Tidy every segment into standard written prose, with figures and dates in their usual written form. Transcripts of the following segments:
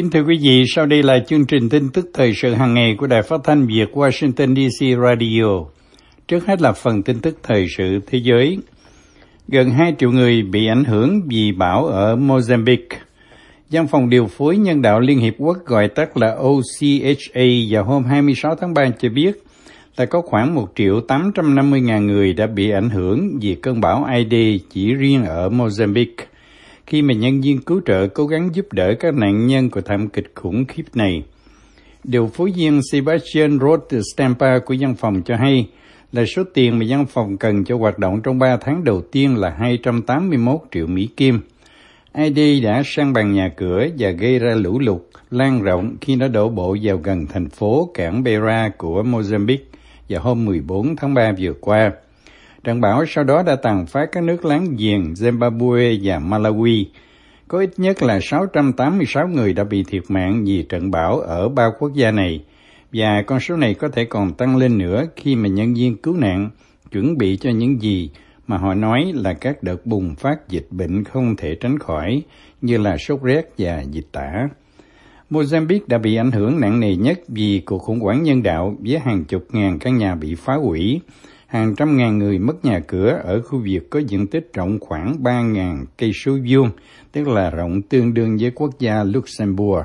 Kính thưa quý vị, sau đây là chương trình tin tức thời sự hàng ngày của Đài Phát thanh Việt Washington DC Radio. Trước hết là phần tin tức thời sự thế giới. Gần 2 triệu người bị ảnh hưởng vì bão ở Mozambique. Văn phòng điều phối nhân đạo Liên Hiệp Quốc gọi tắt là OCHA vào hôm 26 tháng 3 cho biết là có khoảng 1.850.000 người đã bị ảnh hưởng vì cơn bão Idai chỉ riêng ở Mozambique, khi mà nhân viên cứu trợ cố gắng giúp đỡ các nạn nhân của thảm kịch khủng khiếp này. Điều phối viên Sebastian Roth Stampa của văn phòng cho hay là số tiền mà văn phòng cần cho hoạt động trong 3 tháng đầu tiên là 281 triệu Mỹ Kim. Idai đã san bằng nhà cửa và gây ra lũ lụt lan rộng khi nó đổ bộ vào gần thành phố cảng Beira của Mozambique vào hôm 14 tháng 3 vừa qua. Trận bão sau đó đã tàn phá các nước láng giềng Zimbabwe và Malawi. Có ít nhất là 686 người đã bị thiệt mạng vì trận bão ở 3 quốc gia này, và con số này có thể còn tăng lên nữa khi mà nhân viên cứu nạn chuẩn bị cho những gì mà họ nói là các đợt bùng phát dịch bệnh không thể tránh khỏi, như là sốt rét và dịch tả. Mozambique đã bị ảnh hưởng nặng nề nhất vì cuộc khủng hoảng nhân đạo với hàng chục ngàn căn nhà bị phá hủy, hàng trăm ngàn người mất nhà cửa ở khu vực có diện tích rộng khoảng 3.000 cây số vuông, tức là rộng tương đương với quốc gia Luxembourg.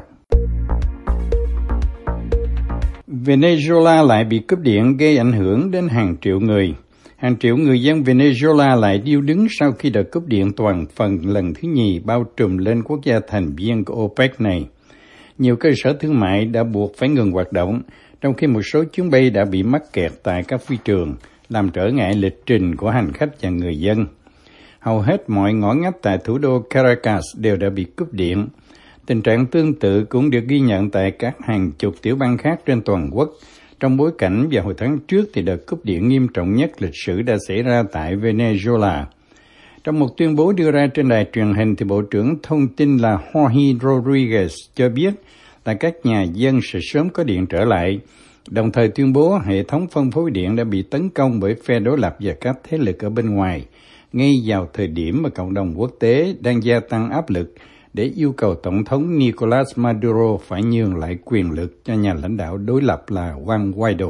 Venezuela lại bị cúp điện gây ảnh hưởng đến hàng triệu người. Hàng triệu người dân Venezuela lại điêu đứng sau khi đợt cúp điện toàn phần lần thứ nhì bao trùm lên quốc gia thành viên của OPEC này. Nhiều cơ sở thương mại đã buộc phải ngừng hoạt động, trong khi một số chuyến bay đã bị mắc kẹt tại các phi trường, làm trở ngại lịch trình của hành khách và người dân. Hầu hết mọi ngõ ngách tại thủ đô Caracas đều đã bị cúp điện. Tình trạng tương tự cũng được ghi nhận tại các hàng chục tiểu bang khác trên toàn quốc, trong bối cảnh vào hồi tháng trước thì đợt cúp điện nghiêm trọng nhất lịch sử đã xảy ra tại Venezuela. Trong một tuyên bố đưa ra trên đài truyền hình, thì Bộ trưởng Thông tin là Jorge Rodriguez cho biết là các nhà dân sẽ sớm có điện trở lại, đồng thời tuyên bố hệ thống phân phối điện đã bị tấn công bởi phe đối lập và các thế lực ở bên ngoài, ngay vào thời điểm mà cộng đồng quốc tế đang gia tăng áp lực để yêu cầu Tổng thống Nicolas Maduro phải nhường lại quyền lực cho nhà lãnh đạo đối lập là Juan Guaido.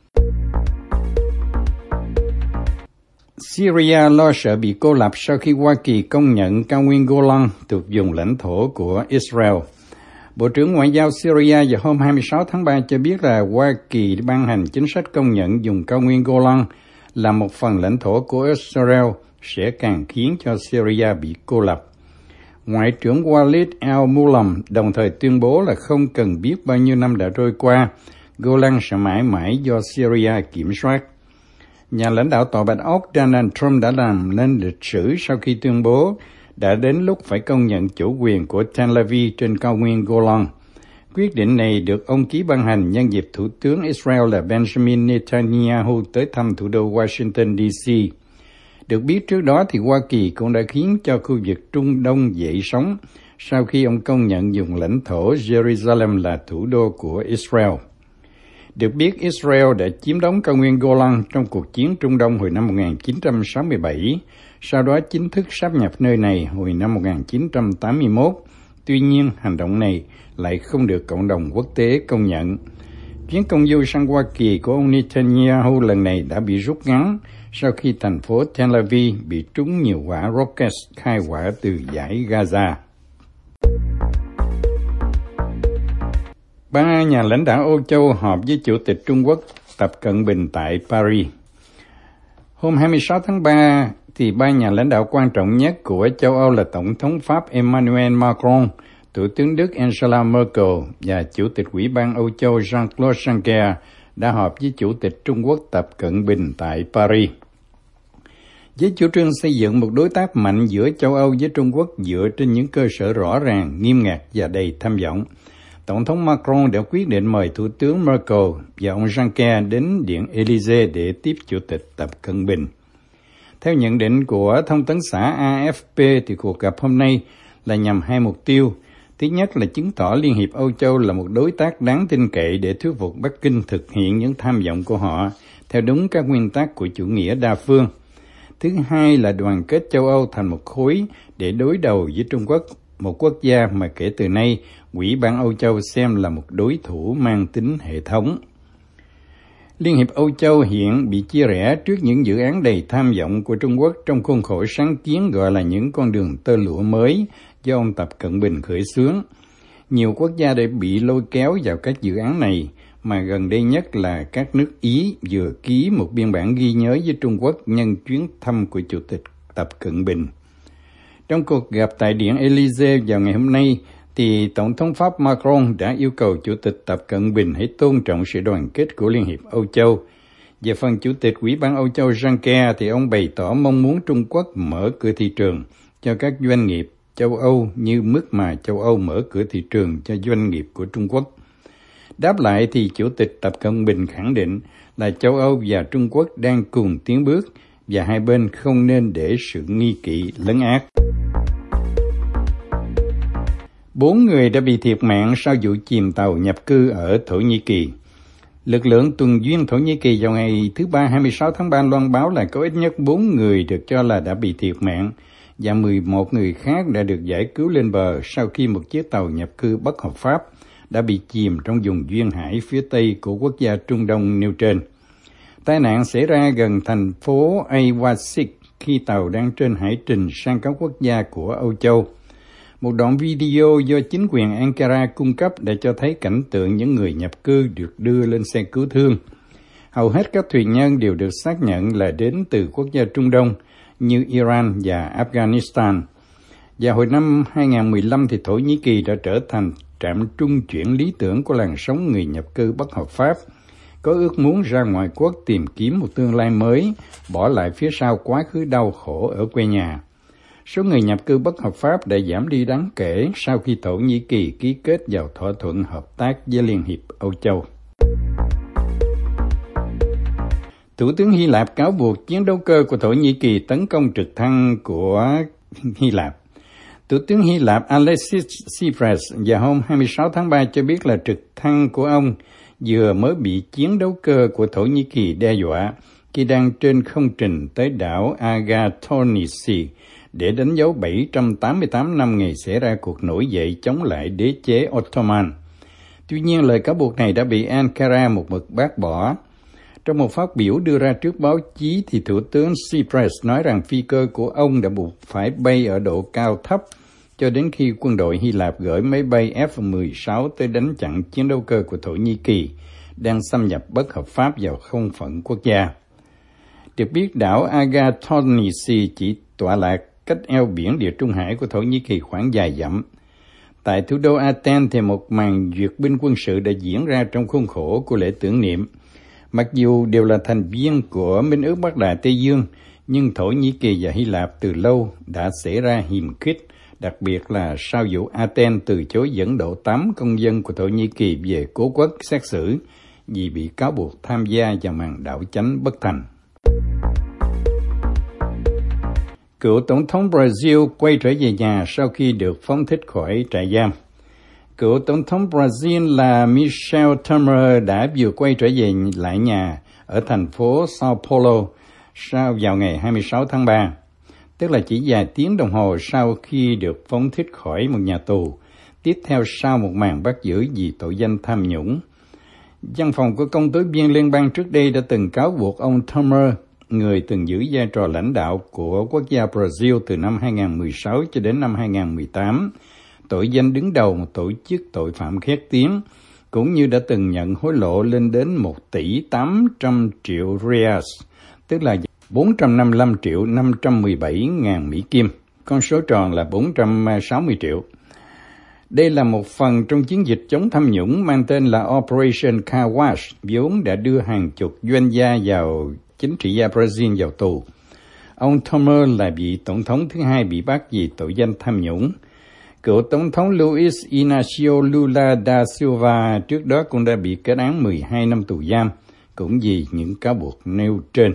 Syria lo sợ bị cô lập sau khi Hoa Kỳ công nhận cao nguyên Golan thuộc vùng lãnh thổ của Israel. Bộ trưởng Ngoại giao Syria vào hôm 26 tháng 3 cho biết là Hoa Kỳ ban hành chính sách công nhận vùng cao nguyên Golan là một phần lãnh thổ của Israel sẽ càng khiến cho Syria bị cô lập. Ngoại trưởng Walid al-Mualim đồng thời tuyên bố là không cần biết bao nhiêu năm đã trôi qua, Golan sẽ mãi mãi do Syria kiểm soát. Nhà lãnh đạo Tòa Bạch Ốc Donald Trump đã làm nên lịch sử sau khi tuyên bố đã đến lúc phải công nhận chủ quyền của Tel Aviv trên cao nguyên Golan. Quyết định này được ông ký ban hành nhân dịp Thủ tướng Israel là Benjamin Netanyahu tới thăm thủ đô Washington DC. Được biết trước đó thì Hoa Kỳ cũng đã khiến cho khu vực Trung Đông dậy sóng sau khi ông công nhận vùng lãnh thổ Jerusalem là thủ đô của Israel. Được biết, Israel đã chiếm đóng cao nguyên Golan trong cuộc chiến Trung Đông hồi năm 1967, sau đó chính thức sáp nhập nơi này hồi năm 1981. Tuy nhiên, hành động này lại không được cộng đồng quốc tế công nhận. Chuyến công du sang Hoa Kỳ của ông Netanyahu lần này đã bị rút ngắn sau khi thành phố Tel Aviv bị trúng nhiều quả rocket khai hỏa từ dải Gaza. 3 nhà lãnh đạo Âu Châu họp với Chủ tịch Trung Quốc Tập Cận Bình tại Paris. Hôm 26 tháng 3, thì 3 nhà lãnh đạo quan trọng nhất của châu Âu là Tổng thống Pháp Emmanuel Macron, Thủ tướng Đức Angela Merkel và Chủ tịch Ủy ban Âu Châu Jean-Claude Juncker đã họp với Chủ tịch Trung Quốc Tập Cận Bình tại Paris. Với chủ trương xây dựng một đối tác mạnh giữa châu Âu với Trung Quốc dựa trên những cơ sở rõ ràng, nghiêm ngặt và đầy tham vọng, Tổng thống Macron đã quyết định mời Thủ tướng Merkel và ông Juncker đến Điện Élysée để tiếp Chủ tịch Tập Cận Bình. Theo nhận định của thông tấn xã AFP, thì cuộc gặp hôm nay là nhằm hai mục tiêu. Thứ nhất là chứng tỏ Liên hiệp Âu Châu là một đối tác đáng tin cậy để thuyết phục Bắc Kinh thực hiện những tham vọng của họ theo đúng các nguyên tắc của chủ nghĩa đa phương. Thứ hai là đoàn kết châu Âu thành một khối để đối đầu với Trung Quốc một quốc gia mà kể từ nay Ủy ban Âu Châu xem là một đối thủ mang tính hệ thống. Liên hiệp Âu Châu hiện bị chia rẽ trước những dự án đầy tham vọng của Trung Quốc trong khuôn khổ sáng kiến gọi là những con đường tơ lụa mới do ông Tập Cận Bình khởi xướng. Nhiều quốc gia đã bị lôi kéo vào các dự án này, mà gần đây nhất là các nước Ý vừa ký một biên bản ghi nhớ với Trung Quốc nhân chuyến thăm của Chủ tịch Tập Cận Bình. Trong cuộc gặp tại Điện Élysée vào ngày hôm nay, thì Tổng thống Pháp Macron đã yêu cầu Chủ tịch Tập Cận Bình hãy tôn trọng sự đoàn kết của Liên hiệp Âu Châu. Về phần Chủ tịch Ủy ban Âu Châu Juncker thì ông bày tỏ mong muốn Trung Quốc mở cửa thị trường cho các doanh nghiệp châu Âu như mức mà châu Âu mở cửa thị trường cho doanh nghiệp của Trung Quốc. Đáp lại thì Chủ tịch Tập Cận Bình khẳng định là châu Âu và Trung Quốc đang cùng tiến bước và hai bên không nên để sự nghi kỵ lấn át. 4 người đã bị thiệt mạng sau vụ chìm tàu nhập cư ở Thổ Nhĩ Kỳ. Lực lượng tuần duyên Thổ Nhĩ Kỳ vào ngày thứ Ba 26 tháng 3 loan báo là có ít nhất 4 người được cho là đã bị thiệt mạng và 11 người khác đã được giải cứu lên bờ sau khi một chiếc tàu nhập cư bất hợp pháp đã bị chìm trong vùng duyên hải phía Tây của quốc gia Trung Đông nêu trên. Tai nạn xảy ra gần thành phố Awasik khi tàu đang trên hải trình sang các quốc gia của Âu Châu. Một đoạn video do chính quyền Ankara cung cấp đã cho thấy cảnh tượng những người nhập cư được đưa lên xe cứu thương. Hầu hết các thuyền nhân đều được xác nhận là đến từ quốc gia Trung Đông như Iran và Afghanistan. Và hồi năm 2015 thì Thổ Nhĩ Kỳ đã trở thành trạm trung chuyển lý tưởng của làn sóng người nhập cư bất hợp pháp, có ước muốn ra ngoại quốc tìm kiếm một tương lai mới, bỏ lại phía sau quá khứ đau khổ ở quê nhà. Số người nhập cư bất hợp pháp đã giảm đi đáng kể sau khi Thổ Nhĩ Kỳ ký kết vào thỏa thuận hợp tác với Liên hiệp Âu Châu. Thủ tướng Hy Lạp cáo buộc chiến đấu cơ của Thổ Nhĩ Kỳ tấn công trực thăng của Hy Lạp. Thủ tướng Hy Lạp Alexis Tsipras vào hôm 26 tháng 3 cho biết là trực thăng của ông vừa mới bị chiến đấu cơ của Thổ Nhĩ Kỳ đe dọa khi đang trên không trình tới đảo Agathonisi để đánh dấu 788 năm ngày xảy ra cuộc nổi dậy chống lại đế chế Ottoman. Tuy nhiên, lời cáo buộc này đã bị Ankara một mực bác bỏ. Trong một phát biểu đưa ra trước báo chí, thì Thủ tướng Tsipras nói rằng phi cơ của ông đã buộc phải bay ở độ cao thấp cho đến khi quân đội Hy Lạp gửi máy bay F-16 tới đánh chặn chiến đấu cơ của Thổ Nhĩ Kỳ đang xâm nhập bất hợp pháp vào không phận quốc gia. Được biết, đảo Agathonisi chỉ tọa lạc cách eo biển Địa Trung Hải của Thổ Nhĩ Kỳ khoảng vài dặm. Tại thủ đô Athens thì một màn duyệt binh quân sự đã diễn ra trong khuôn khổ của lễ tưởng niệm. Mặc dù đều là thành viên của Minh ước Bắc Đại Tây Dương, nhưng Thổ Nhĩ Kỳ và Hy Lạp từ lâu đã xảy ra hiềm khích, đặc biệt là sau vụ Athens từ chối dẫn độ 8 công dân của Thổ Nhĩ Kỳ về cố quốc xét xử vì bị cáo buộc tham gia vào màn đảo chánh bất thành. Cựu Tổng thống Brazil quay trở về nhà sau khi được phóng thích khỏi trại giam. Cựu Tổng thống Brazil là Michel Temer đã vừa quay trở về lại nhà ở thành phố Sao Paulo vào ngày 26 tháng 3, tức là chỉ vài tiếng đồng hồ sau khi được phóng thích khỏi một nhà tù, tiếp theo sau một màn bắt giữ vì tội danh tham nhũng. Văn phòng của công tố viên liên bang trước đây đã từng cáo buộc ông Temer, người từng giữ vai trò lãnh đạo của quốc gia Brazil từ năm 2016 cho đến năm 2018, tội danh đứng đầu một tổ chức tội phạm khét tiếng, cũng như đã từng nhận hối lộ lên đến 1 tỷ 800 triệu reais, tức là 455 triệu 517 ngàn Mỹ Kim, con số tròn là 460 triệu. Đây là một phần trong chiến dịch chống tham nhũng mang tên là Operation Car Wash, vốn đã đưa hàng chục doanh gia vào chính trị gia Brazil vào tù. Ông Temer là vị tổng thống thứ hai bị bắt vì tội danh tham nhũng. Cựu tổng thống Luiz Inácio Lula da Silva trước đó cũng đã bị kết án 12 năm tù giam, cũng vì những cáo buộc nêu trên.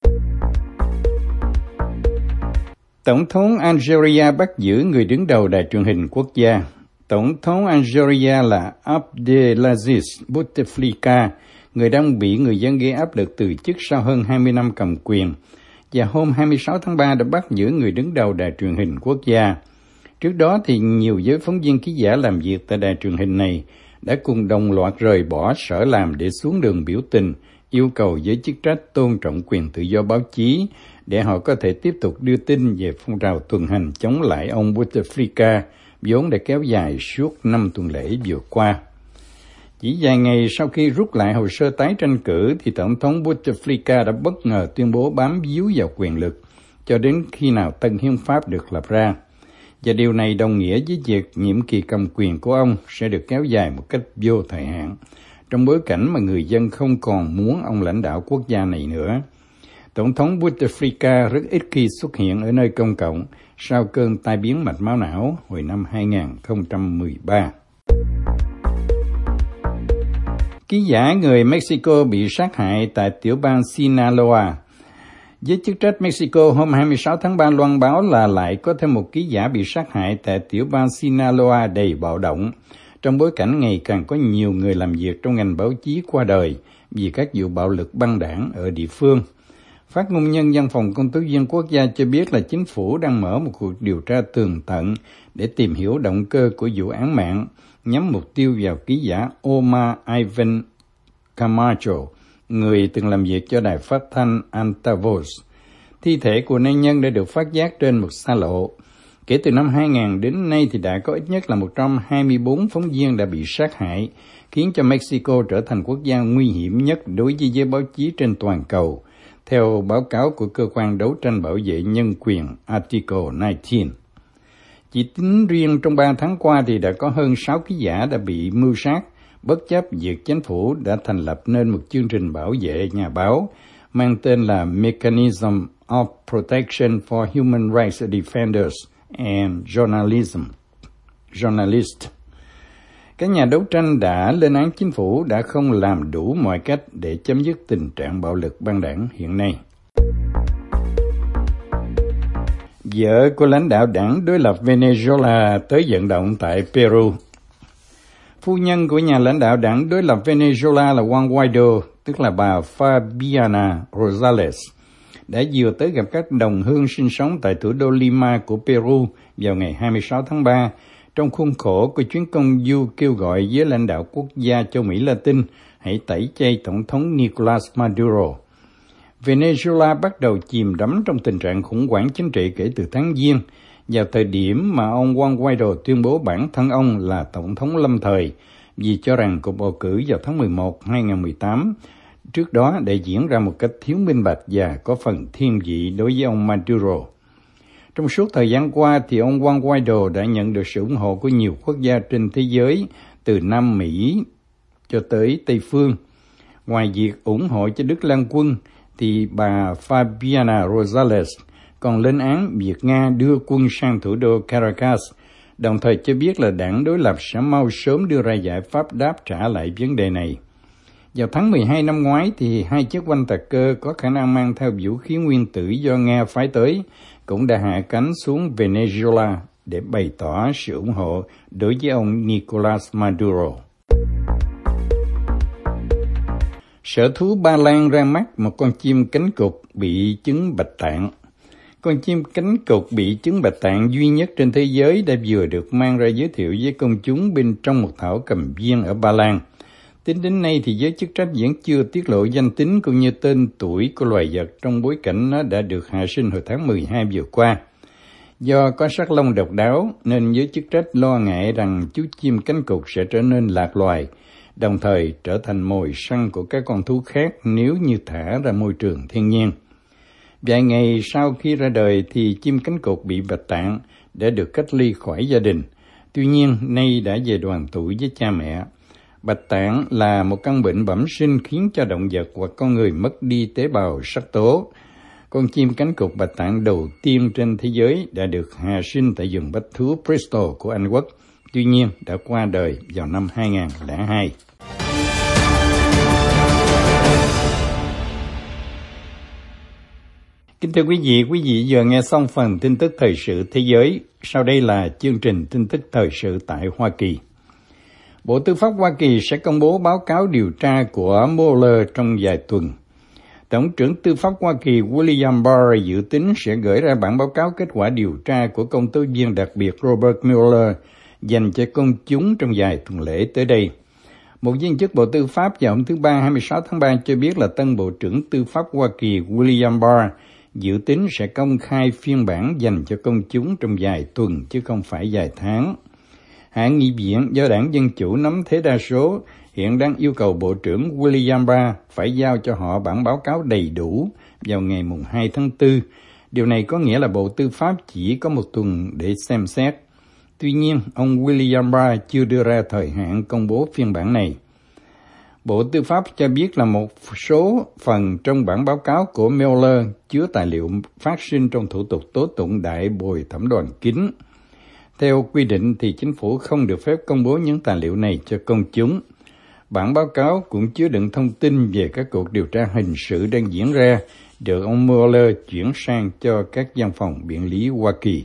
Tổng thống Algeria bắt giữ người đứng đầu đài truyền hình quốc gia. Tổng thống Algeria là Abdelaziz Bouteflika, người đang bị người dân gây áp lực từ chức sau hơn 20 năm cầm quyền, và hôm 26 tháng 3 đã bắt giữ người đứng đầu đài truyền hình quốc gia. Trước đó thì nhiều giới phóng viên ký giả làm việc tại đài truyền hình này đã cùng đồng loạt rời bỏ sở làm để xuống đường biểu tình, yêu cầu giới chức trách tôn trọng quyền tự do báo chí để họ có thể tiếp tục đưa tin về phong trào tuần hành chống lại ông Bouteflika, vốn đã kéo dài suốt 5 tuần lễ vừa qua. Chỉ vài ngày sau khi rút lại hồ sơ tái tranh cử thì Tổng thống Bouteflika đã bất ngờ tuyên bố bám víu vào quyền lực cho đến khi nào tân hiến pháp được lập ra. Và điều này đồng nghĩa với việc nhiệm kỳ cầm quyền của ông sẽ được kéo dài một cách vô thời hạn, trong bối cảnh mà người dân không còn muốn ông lãnh đạo quốc gia này nữa. Tổng thống Bouteflika rất ít khi xuất hiện ở nơi công cộng sau cơn tai biến mạch máu não hồi năm 2013. Ký giả người Mexico bị sát hại tại tiểu bang Sinaloa. Giới chức trách Mexico hôm 26 tháng 3 loan báo là lại có thêm một ký giả bị sát hại tại tiểu bang Sinaloa đầy bạo động, trong bối cảnh ngày càng có nhiều người làm việc trong ngành báo chí qua đời vì các vụ bạo lực băng đảng ở địa phương. Phát ngôn nhân Văn phòng Công tố viên quốc gia cho biết là chính phủ đang mở một cuộc điều tra tường tận để tìm hiểu động cơ của vụ án mạng, nhắm mục tiêu vào ký giả Omar Ivan Camacho, người từng làm việc cho đài phát thanh Altavoz. Thi thể của nạn nhân đã được phát giác trên một xa lộ. Kể từ năm 2000 đến nay thì đã có ít nhất là 124 phóng viên đã bị sát hại, khiến cho Mexico trở thành quốc gia nguy hiểm nhất đối với giới báo chí trên toàn cầu, theo báo cáo của cơ quan đấu tranh bảo vệ nhân quyền Article 19. Chỉ tính riêng trong 3 tháng qua thì đã có hơn 6 ký giả đã bị mưu sát, bất chấp việc chính phủ đã thành lập nên một chương trình bảo vệ nhà báo mang tên là Mechanism of Protection for Human Rights Defenders and Journalists. Các nhà đấu tranh đã lên án chính phủ đã không làm đủ mọi cách để chấm dứt tình trạng bạo lực băng đảng hiện nay. Vợ của lãnh đạo đảng đối lập Venezuela tới vận động tại Peru. Phu nhân của nhà lãnh đạo đảng đối lập Venezuela là Juan Guaido, tức là bà Fabiana Rosales, đã vừa tới gặp các đồng hương sinh sống tại thủ đô Lima của Peru vào ngày 26 tháng 3, trong khuôn khổ của chuyến công du kêu gọi với lãnh đạo quốc gia châu Mỹ Latin hãy tẩy chay Tổng thống Nicolas Maduro. Venezuela bắt đầu chìm đắm trong tình trạng khủng hoảng chính trị kể từ tháng Giêng, vào thời điểm mà ông Juan Guaido tuyên bố bản thân ông là Tổng thống lâm thời, vì cho rằng cuộc bầu cử vào tháng 11 2018 trước đó đã diễn ra một cách thiếu minh bạch và có phần thiên vị đối với ông Maduro. Trong suốt thời gian qua thì ông Juan Guaido đã nhận được sự ủng hộ của nhiều quốc gia trên thế giới, từ Nam Mỹ cho tới Tây Phương. Ngoài việc ủng hộ cho Đức Lan Quân, thì bà Fabiana Rosales còn lên án việc Nga đưa quân sang thủ đô Caracas, đồng thời cho biết là đảng đối lập sẽ mau sớm đưa ra giải pháp đáp trả lại vấn đề này. Vào tháng 12 năm ngoái, thì hai chiếc oanh tạc cơ có khả năng mang theo vũ khí nguyên tử do Nga phái tới cũng đã hạ cánh xuống Venezuela để bày tỏ sự ủng hộ đối với ông Nicolas Maduro. Sở thú Ba Lan ra mắt một con chim cánh cụt bị chứng bạch tạng. Con chim cánh cụt bị chứng bạch tạng duy nhất trên thế giới đã vừa được mang ra giới thiệu với công chúng bên trong một thảo cầm viên ở Ba Lan. Tính đến nay thì giới chức trách vẫn chưa tiết lộ danh tính cũng như tên tuổi của loài vật, trong bối cảnh nó đã được hạ sinh hồi tháng 12 vừa qua. Do có sắc lông độc đáo nên giới chức trách lo ngại rằng chú chim cánh cụt sẽ trở nên lạc loài, đồng thời trở thành mồi săn của các con thú khác nếu như thả ra môi trường thiên nhiên. Vài ngày sau khi ra đời thì chim cánh cụt bị bạch tạng đã được cách ly khỏi gia đình. Tuy nhiên, nay đã về đoàn tụ với cha mẹ. Bạch tạng là một căn bệnh bẩm sinh khiến cho động vật hoặc con người mất đi tế bào sắc tố. Con chim cánh cụt bạch tạng đầu tiên trên thế giới đã được hạ sinh tại vườn bách thú Bristol của Anh Quốc. Tuy nhiên, đã qua đời vào năm 2002. Kính thưa quý vị vừa nghe xong phần tin tức thời sự thế giới. Sau đây là chương trình tin tức thời sự tại Hoa Kỳ. Bộ Tư pháp Hoa Kỳ sẽ công bố báo cáo điều tra của Mueller trong vài tuần. Tổng trưởng Tư pháp Hoa Kỳ William Barr dự tính sẽ gửi ra bản báo cáo kết quả điều tra của công tố viên đặc biệt Robert Mueller dành cho công chúng trong vài tuần lễ tới đây. Một viên chức Bộ Tư pháp vào hôm thứ Ba 26 tháng 3 cho biết là tân Bộ trưởng Tư pháp Hoa Kỳ William Barr dự tính sẽ công khai phiên bản dành cho công chúng trong vài tuần chứ không phải vài tháng. Hạ nghị viện do đảng Dân Chủ nắm thế đa số hiện đang yêu cầu Bộ trưởng William Barr phải giao cho họ bản báo cáo đầy đủ vào ngày 2 tháng 4. Điều này có nghĩa là Bộ Tư pháp chỉ có một tuần để xem xét. Tuy nhiên, ông William Barr chưa đưa ra thời hạn công bố phiên bản này. Bộ Tư pháp cho biết là một số phần trong bản báo cáo của Mueller chứa tài liệu phát sinh trong thủ tục tố tụng đại bồi thẩm đoàn kín. Theo quy định thì chính phủ không được phép công bố những tài liệu này cho công chúng. Bản báo cáo cũng chứa đựng thông tin về các cuộc điều tra hình sự đang diễn ra, được ông Mueller chuyển sang cho các văn phòng biện lý Hoa Kỳ.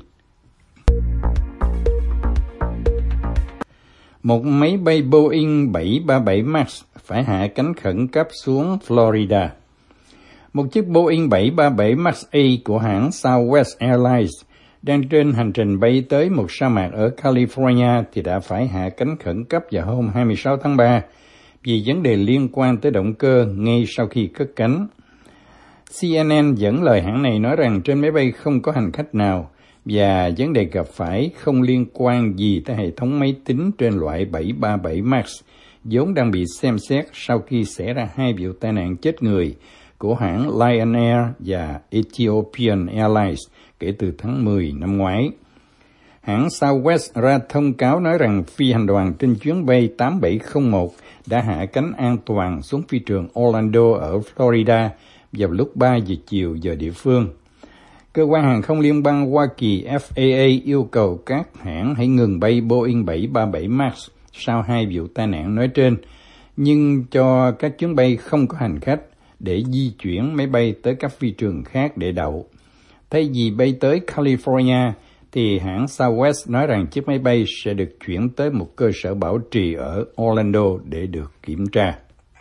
Một máy bay Boeing 737 MAX phải hạ cánh khẩn cấp xuống Florida. Một chiếc Boeing 737 MAX A của hãng Southwest Airlines đang trên hành trình bay tới một sa mạc ở California thì đã phải hạ cánh khẩn cấp vào hôm 26 tháng 3 vì vấn đề liên quan tới động cơ ngay sau khi cất cánh. CNN dẫn lời hãng này nói rằng trên máy bay không có hành khách nào và vấn đề gặp phải không liên quan gì tới hệ thống máy tính trên loại 737 MAX, vốn đang bị xem xét sau khi xảy ra hai vụ tai nạn chết người của hãng Lion Air và Ethiopian Airlines kể từ tháng 10 năm ngoái. Hãng Southwest ra thông cáo nói rằng phi hành đoàn trên chuyến bay 8701 đã hạ cánh an toàn xuống phi trường Orlando ở Florida vào lúc 3 giờ chiều giờ địa phương. Cơ quan hàng không liên bang Hoa Kỳ FAA yêu cầu các hãng hãy ngừng bay Boeing 737 MAX sau hai vụ tai nạn nói trên, nhưng cho các chuyến bay không có hành khách để di chuyển máy bay tới các phi trường khác để đậu. Thay vì bay tới California, thì hãng Southwest nói rằng chiếc máy bay sẽ được chuyển tới một cơ sở bảo trì ở Orlando để được kiểm tra.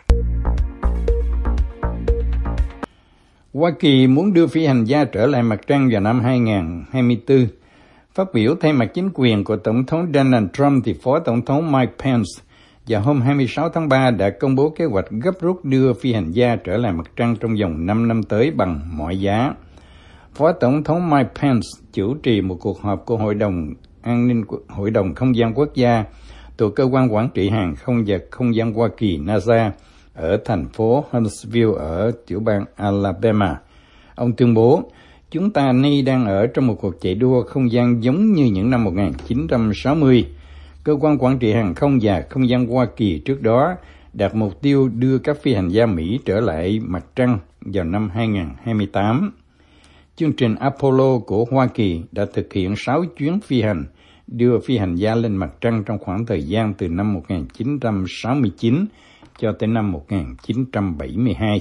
Hoa Kỳ muốn đưa phi hành gia trở lại mặt trăng vào năm 2024. Phát biểu thay mặt chính quyền của Tổng thống Donald Trump thì Phó Tổng thống Mike Pence vào hôm 26 tháng 3 đã công bố kế hoạch gấp rút đưa phi hành gia trở lại mặt trăng trong vòng 5 năm tới bằng mọi giá. Phó Tổng thống Mike Pence chủ trì một cuộc họp của Hội đồng Không gian Quốc gia thuộc Cơ quan Quản trị Hàng không và Không gian Hoa Kỳ NASA ở thành phố Huntsville ở tiểu bang Alabama. Ông tuyên bố, chúng ta nay đang ở trong một cuộc chạy đua không gian giống như những năm 1960. Cơ quan Quản trị Hàng không và Không gian Hoa Kỳ trước đó đặt mục tiêu đưa các phi hành gia Mỹ trở lại mặt trăng vào năm 2028. Chương trình Apollo của Hoa Kỳ đã thực hiện 6 chuyến phi hành, đưa phi hành gia lên mặt trăng trong khoảng thời gian từ năm 1969 cho tới năm 1972.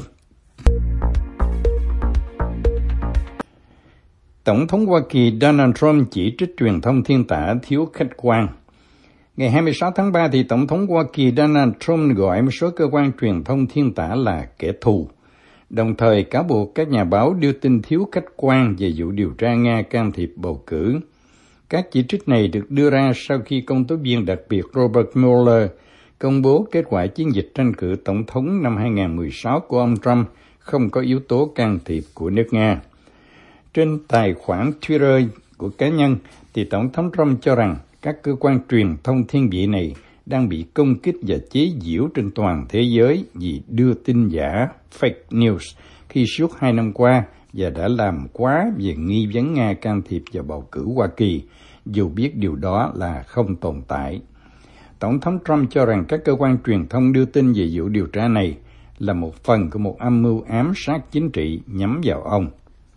Tổng thống Hoa Kỳ Donald Trump chỉ trích truyền thông thiên tả thiếu khách quan. Ngày 26 tháng 3 thì Tổng thống Hoa Kỳ Donald Trump gọi một số cơ quan truyền thông thiên tả là kẻ thù, đồng thời cáo buộc các nhà báo đưa tin thiếu khách quan về vụ điều tra Nga can thiệp bầu cử. Các chỉ trích này được đưa ra sau khi công tố viên đặc biệt Robert Mueller công bố kết quả chiến dịch tranh cử tổng thống năm 2016 của ông Trump không có yếu tố can thiệp của nước Nga. Trên tài khoản Twitter của cá nhân, thì Tổng thống Trump cho rằng các cơ quan truyền thông thiên vị này đang bị công kích và chế giễu trên toàn thế giới vì đưa tin giả fake news khi suốt 2 năm qua và đã làm quá về nghi vấn Nga can thiệp vào bầu cử Hoa Kỳ, dù biết điều đó là không tồn tại. Tổng thống Trump cho rằng các cơ quan truyền thông đưa tin về vụ điều tra này là một phần của một âm mưu ám sát chính trị nhắm vào ông.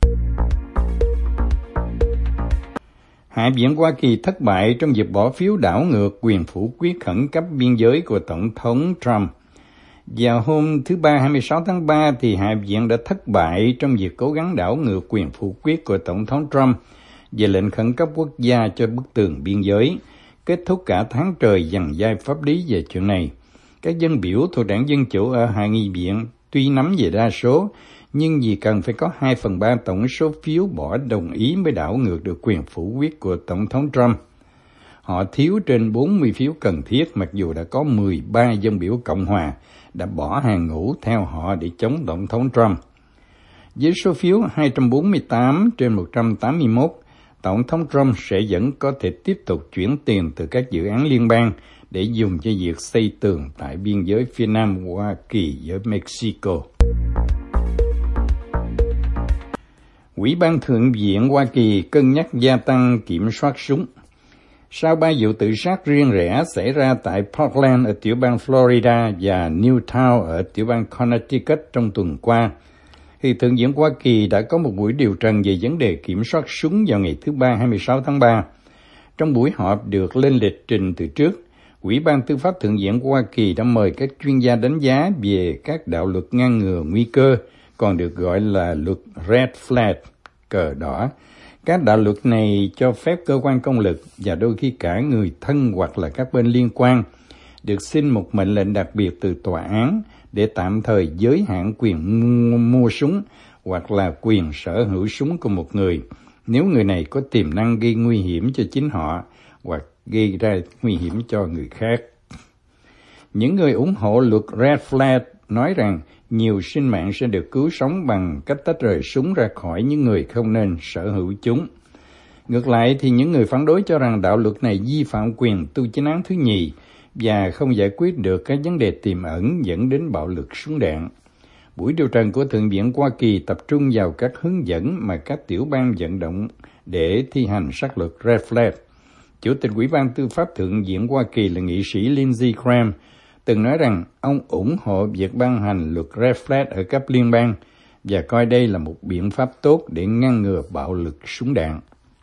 Hạ viện Hoa Kỳ thất bại trong việc bỏ phiếu đảo ngược quyền phủ quyết khẩn cấp biên giới của Tổng thống Trump. Vào hôm thứ Ba 26 tháng 3 thì Hạ viện đã thất bại trong việc cố gắng đảo ngược quyền phủ quyết của Tổng thống Trump về lệnh khẩn cấp quốc gia cho bức tường biên giới, kết thúc cả tháng trời giằng giai pháp lý về chuyện này. Các dân biểu thuộc đảng Dân Chủ ở Hạ nghị viện tuy nắm về đa số, nhưng vì cần phải có 2/3 tổng số phiếu bỏ đồng ý mới đảo ngược được quyền phủ quyết của Tổng thống Trump. Họ thiếu trên 40 phiếu cần thiết, mặc dù đã có 13 dân biểu Cộng hòa đã bỏ hàng ngũ theo họ để chống Tổng thống Trump. Với số phiếu 248 trên 181, Tổng thống Trump sẽ vẫn có thể tiếp tục chuyển tiền từ các dự án liên bang để dùng cho việc xây tường tại biên giới phía nam Hoa Kỳ với Mexico. Ủy ban Thượng viện Hoa Kỳ cân nhắc gia tăng kiểm soát súng. Sau 3 vụ tự sát riêng rẽ xảy ra tại Parkland ở tiểu bang Florida và Newtown ở tiểu bang Connecticut trong tuần qua, thì Thượng viện Hoa Kỳ đã có một buổi điều trần về vấn đề kiểm soát súng vào ngày thứ Ba 26 tháng 3. Trong buổi họp được lên lịch trình từ trước, Ủy ban Tư pháp Thượng viện Hoa Kỳ đã mời các chuyên gia đánh giá về các đạo luật ngăn ngừa nguy cơ, còn được gọi là luật Red Flag, cờ đỏ. Các đạo luật này cho phép cơ quan công lực và đôi khi cả người thân hoặc là các bên liên quan được xin một mệnh lệnh đặc biệt từ tòa án để tạm thời giới hạn quyền mua súng hoặc là quyền sở hữu súng của một người, nếu người này có tiềm năng gây nguy hiểm cho chính họ hoặc gây ra nguy hiểm cho người khác. Những người ủng hộ luật Red Flag nói rằng nhiều sinh mạng sẽ được cứu sống bằng cách tách rời súng ra khỏi những người không nên sở hữu chúng. Ngược lại thì những người phản đối cho rằng đạo luật này vi phạm quyền tu chính án thứ nhì và không giải quyết được các vấn đề tiềm ẩn dẫn đến bạo lực súng đạn. Buổi điều trần của Thượng viện Hoa Kỳ tập trung vào các hướng dẫn mà các tiểu bang vận động để thi hành sắc luật Red Flag. Chủ tịch Ủy ban Tư pháp Thượng viện Hoa Kỳ là nghị sĩ Lindsey Graham từng nói rằng ông ủng hộ việc ban hành luật Red Flag ở cấp liên bang và coi đây là một biện pháp tốt để ngăn ngừa bạo lực súng đạn.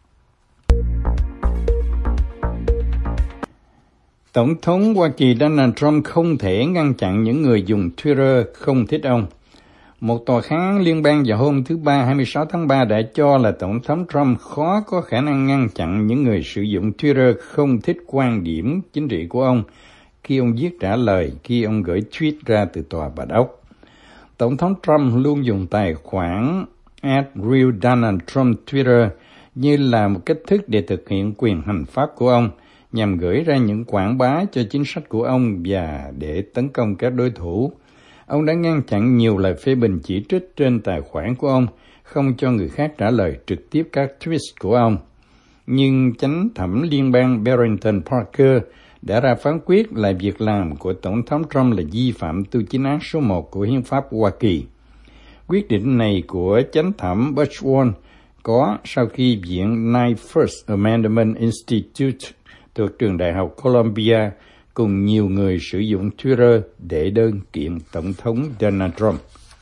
Tổng thống Hoa Kỳ Donald Trump không thể ngăn chặn những người dùng Twitter không thích ông. Một tòa kháng liên bang vào hôm thứ Ba 26 tháng 3 đã cho là Tổng thống Trump khó có khả năng ngăn chặn những người sử dụng Twitter không thích quan điểm chính trị của ông khi ông viết trả lời khi ông gửi tweet ra từ Tòa Bạch Ốc. Tổng thống Trump luôn dùng tài khoản @RealDonaldTrump Twitter như là một cách thức để thực hiện quyền hành pháp của ông, nhằm gửi ra những quảng bá cho chính sách của ông và để tấn công các đối thủ. Ông đã ngăn chặn nhiều lời phê bình chỉ trích trên tài khoản của ông, không cho người khác trả lời trực tiếp các tweet của ông. Nhưng chánh thẩm liên bang Barrington Parker đã ra phán quyết là việc làm của Tổng thống Trump là vi phạm tu chính án số 1 của Hiến pháp Hoa Kỳ. Quyết định này của chánh thẩm Buchwald có sau khi viện Ninth First Amendment Institute thuộc trường đại học Columbia cùng nhiều người sử dụng Twitter đệ đơn kiện Tổng thống Donald Trump.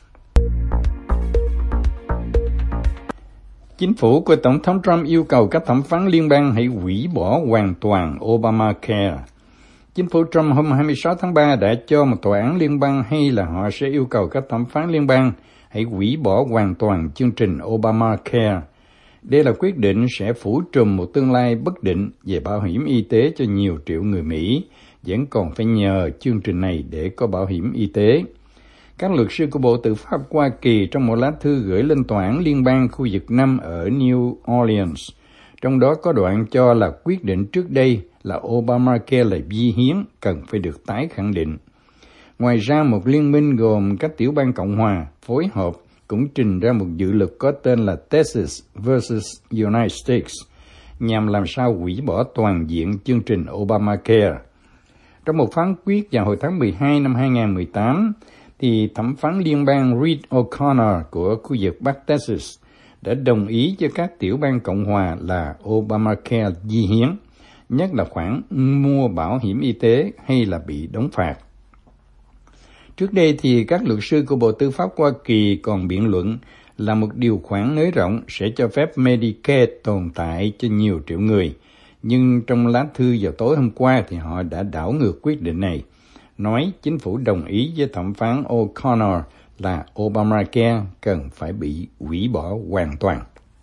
Chính phủ của Tổng thống Trump yêu cầu các thẩm phán liên bang hãy hủy bỏ hoàn toàn Obamacare. Chính phủ Trump hôm 26 tháng 3 đã cho một tòa án liên bang hay là họ sẽ yêu cầu các thẩm phán liên bang hãy hủy bỏ hoàn toàn chương trình Obamacare. Đây là quyết định sẽ phủ trùm một tương lai bất định về bảo hiểm y tế cho nhiều triệu người Mỹ, vẫn còn phải nhờ chương trình này để có bảo hiểm y tế. Các luật sư của Bộ Tư pháp Hoa Kỳ trong một lá thư gửi lên Tòa án Liên bang khu vực 5 ở New Orleans, trong đó có đoạn cho là quyết định trước đây là Obamacare là vi hiến, cần phải được tái khẳng định. Ngoài ra, một liên minh gồm các tiểu bang Cộng hòa phối hợp cũng trình ra một dự luật có tên là Texas vs. United States nhằm làm sao hủy bỏ toàn diện chương trình Obamacare. Trong một phán quyết vào hồi tháng 12 năm 2018, thì thẩm phán liên bang Reed O'Connor của khu vực Bắc Texas đã đồng ý cho các tiểu bang Cộng hòa là Obamacare vi hiến, nhất là khoản mua bảo hiểm y tế hay là bị đóng phạt. Trước đây thì các luật sư của Bộ Tư pháp Hoa Kỳ còn biện luận là một điều khoản nới rộng sẽ cho phép Medicaid tồn tại cho nhiều triệu người. Nhưng trong lá thư vào tối hôm qua thì họ đã đảo ngược quyết định này, nói chính phủ đồng ý với thẩm phán O'Connor là Obamacare cần phải bị hủy bỏ hoàn toàn.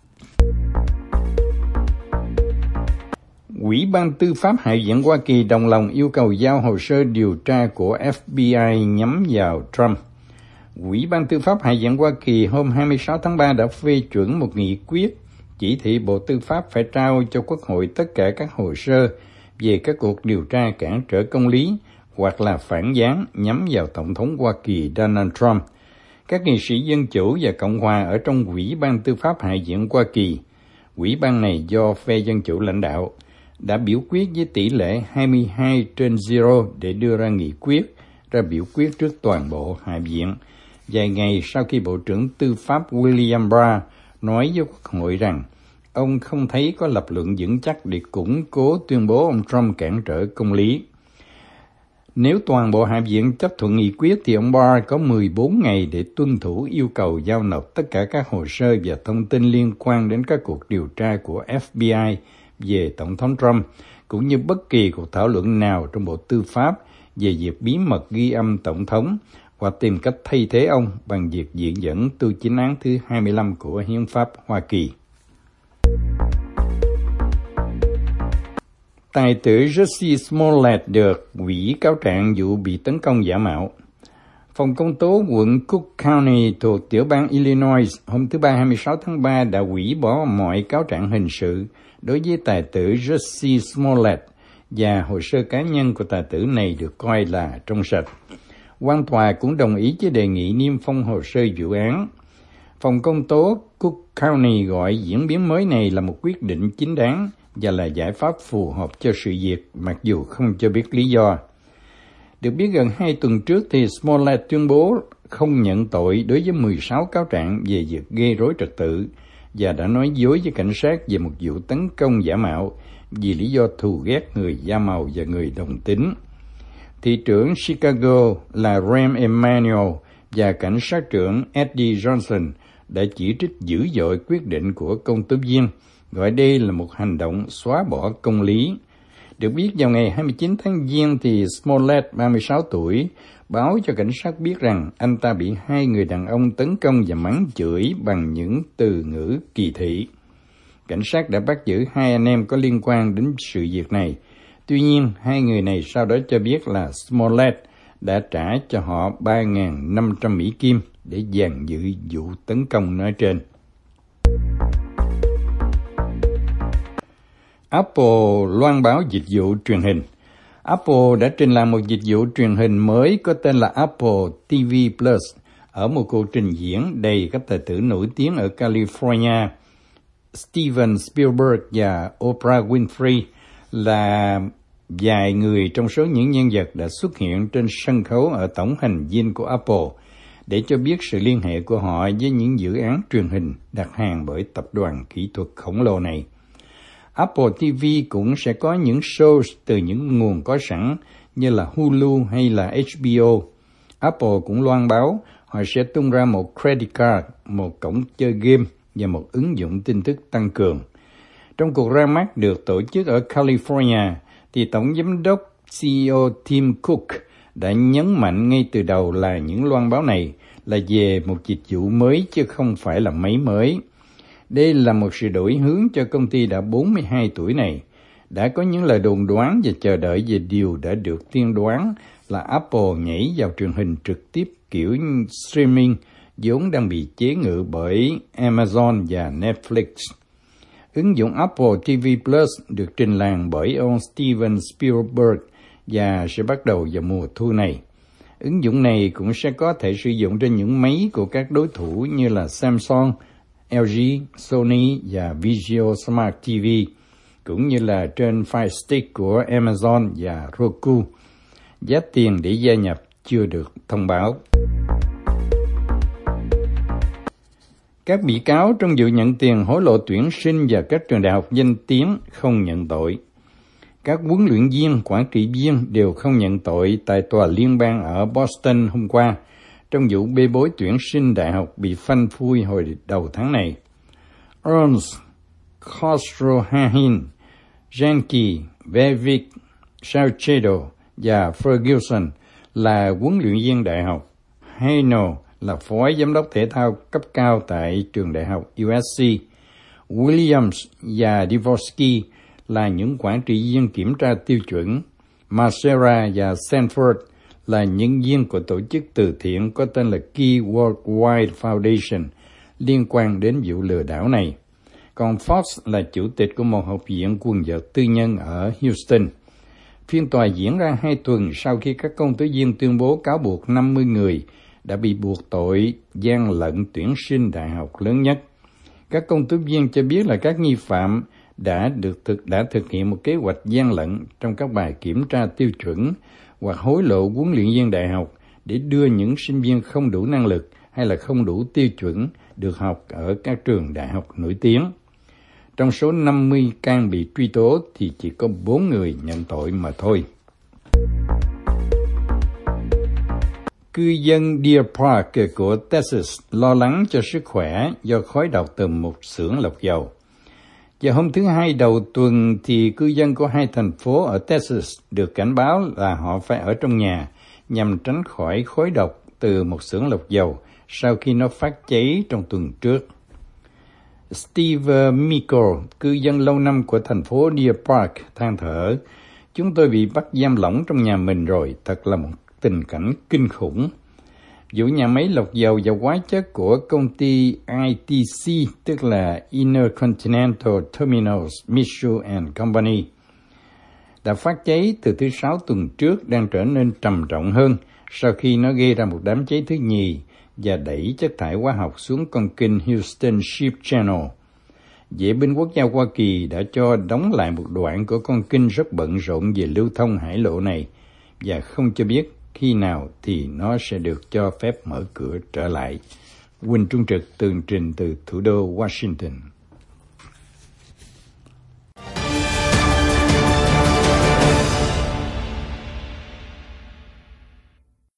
Ủy ban Tư pháp Hạ viện Hoa Kỳ đồng lòng yêu cầu giao hồ sơ điều tra của FBI nhắm vào Trump. Ủy ban Tư pháp Hạ viện Hoa Kỳ hôm 26 tháng 3 đã phê chuẩn một nghị quyết chỉ thị Bộ Tư pháp phải trao cho Quốc hội tất cả các hồ sơ về các cuộc điều tra cản trở công lý hoặc là phản gián nhắm vào Tổng thống Hoa Kỳ Donald Trump. Các nghị sĩ Dân Chủ và Cộng Hòa ở trong Ủy ban Tư pháp Hạ viện Hoa Kỳ, ủy ban này do phe Dân Chủ lãnh đạo, đã biểu quyết với tỷ lệ 22-0 để đưa ra nghị quyết, ra biểu quyết trước toàn bộ Hạ viện, vài ngày sau khi Bộ trưởng Tư pháp William Barr nói với Quốc hội rằng ông không thấy có lập luận vững chắc để củng cố tuyên bố ông Trump cản trở công lý. Nếu toàn bộ Hạ viện chấp thuận nghị quyết thì ông Barr có 14 ngày để tuân thủ yêu cầu giao nộp tất cả các hồ sơ và thông tin liên quan đến các cuộc điều tra của FBI về Tổng thống Trump, cũng như bất kỳ cuộc thảo luận nào trong Bộ Tư pháp về việc bí mật ghi âm Tổng thống hoặc tìm cách thay thế ông bằng việc viện dẫn tu chính án thứ 25 của Hiến pháp Hoa Kỳ. Tài tử Jussie Smollett được hủy cáo trạng vụ bị tấn công giả mạo. Phòng công tố quận Cook County thuộc tiểu bang Illinois hôm thứ Ba 26 tháng 3 đã hủy bỏ mọi cáo trạng hình sự đối với tài tử Jussie Smollett và hồ sơ cá nhân của tài tử này được coi là trong sạch. Quan tòa cũng đồng ý với đề nghị niêm phong hồ sơ vụ án. Phòng công tố Cook County gọi diễn biến mới này là một quyết định chính đáng và là giải pháp phù hợp cho sự việc, mặc dù không cho biết lý do. Được biết gần 2 tuần trước thì Smollett tuyên bố không nhận tội đối với 16 cáo trạng về việc gây rối trật tự và đã nói dối với cảnh sát về một vụ tấn công giả mạo vì lý do thù ghét người da màu và người đồng tính. Thị trưởng Chicago là Rahm Emanuel và cảnh sát trưởng Eddie Johnson đã chỉ trích dữ dội quyết định của công tố viên, gọi đây là một hành động xóa bỏ công lý. Được biết vào ngày 29 tháng Giêng thì Smollett, 36 tuổi, báo cho cảnh sát biết rằng anh ta bị 2 người đàn ông tấn công và mắng chửi bằng những từ ngữ kỳ thị. Cảnh sát đã bắt giữ 2 anh em có liên quan đến sự việc này. Tuy nhiên, 2 người này sau đó cho biết là Smollett đã trả cho họ 3.500 Mỹ Kim để dàn dự vụ tấn công nói trên. Apple loan báo dịch vụ truyền hình. Apple đã trình làng một dịch vụ truyền hình mới có tên là Apple TV Plus ở một cuộc trình diễn đầy các tài tử nổi tiếng ở California. Steven Spielberg và Oprah Winfrey là vài người trong số những nhân vật đã xuất hiện trên sân khấu ở tổng hành dinh của Apple để cho biết sự liên hệ của họ với những dự án truyền hình đặt hàng bởi tập đoàn kỹ thuật khổng lồ này. Apple TV cũng sẽ có những show từ những nguồn có sẵn như là Hulu hay là HBO. Apple cũng loan báo họ sẽ tung ra một credit card, một cổng chơi game và một ứng dụng tin tức tăng cường. Trong cuộc ra mắt được tổ chức ở California, thì Tổng Giám đốc CEO Tim Cook đã nhấn mạnh ngay từ đầu là những loan báo này là về một dịch vụ mới chứ không phải là máy mới. Đây là một sự đổi hướng cho công ty đã 42 tuổi này. Đã có những lời đồn đoán và chờ đợi về điều đã được tiên đoán là Apple nhảy vào truyền hình trực tiếp kiểu streaming vốn đang bị chế ngự bởi Amazon và Netflix. Ứng dụng Apple TV Plus được trình làng bởi ông Steven Spielberg và sẽ bắt đầu vào mùa thu này. Ứng dụng này cũng sẽ có thể sử dụng trên những máy của các đối thủ như là Samsung, LG, Sony và Vizio Smart TV, cũng như là trên Fire Stick của Amazon và Roku. Giá tiền để gia nhập chưa được thông báo. Các bị cáo trong vụ nhận tiền hối lộ tuyển sinh và các trường đại học danh tiếng không nhận tội. Các huấn luyện viên, quản trị viên đều không nhận tội tại tòa liên bang ở Boston hôm qua trong vụ bê bối tuyển sinh đại học bị phanh phui hồi đầu tháng này. Ernst, Khosrow-Hahin, Janke, Vevik, Salcedo và Ferguson là huấn luyện viên đại học. Haino là phó giám đốc thể thao cấp cao tại trường đại học USC. Williams và Dvorsky là những quản trị viên kiểm tra tiêu chuẩn. Macera và Sanford là nhân viên của tổ chức từ thiện có tên là Key Worldwide Foundation liên quan đến vụ lừa đảo này. Còn Fox là chủ tịch của một học viện quần vợt tư nhân ở Houston. Phiên tòa diễn ra 2 tuần sau khi các công tố viên tuyên bố cáo buộc 50 người đã bị buộc tội gian lận tuyển sinh đại học lớn nhất. Các công tố viên cho biết là các nghi phạm đã thực hiện một kế hoạch gian lận trong các bài kiểm tra tiêu chuẩn hoặc hối lộ huấn luyện viên đại học để đưa những sinh viên không đủ năng lực hay là không đủ tiêu chuẩn được học ở các trường đại học nổi tiếng. Trong số 50 can bị truy tố thì chỉ có 4 người nhận tội mà thôi. Cư dân Deer Park của Texas lo lắng cho sức khỏe do khói độc từ một xưởng lọc dầu. Vào hôm thứ Hai đầu tuần thì cư dân của 2 thành phố ở Texas được cảnh báo là họ phải ở trong nhà nhằm tránh khỏi khói độc từ một xưởng lọc dầu sau khi nó phát cháy trong tuần trước. Steve Michael, cư dân lâu năm của thành phố Deer Park, than thở: "Chúng tôi bị bắt giam lỏng trong nhà mình rồi, thật là một tình cảnh kinh khủng." Vụ nhà máy lọc dầu và hóa chất của công ty ITC, tức là Intercontinental Terminals Mitchell and Company, đã phát cháy từ thứ Sáu tuần trước, đang trở nên trầm trọng hơn sau khi nó gây ra một đám cháy thứ nhì và đẩy chất thải hóa học xuống con kênh Houston Ship Channel. Vệ binh quốc gia Hoa Kỳ đã cho đóng lại một đoạn của con kênh rất bận rộn về lưu thông hải lộ này và không cho biết khi nào thì nó sẽ được cho phép mở cửa trở lại. Quỳnh Trung Trực tường trình từ thủ đô Washington.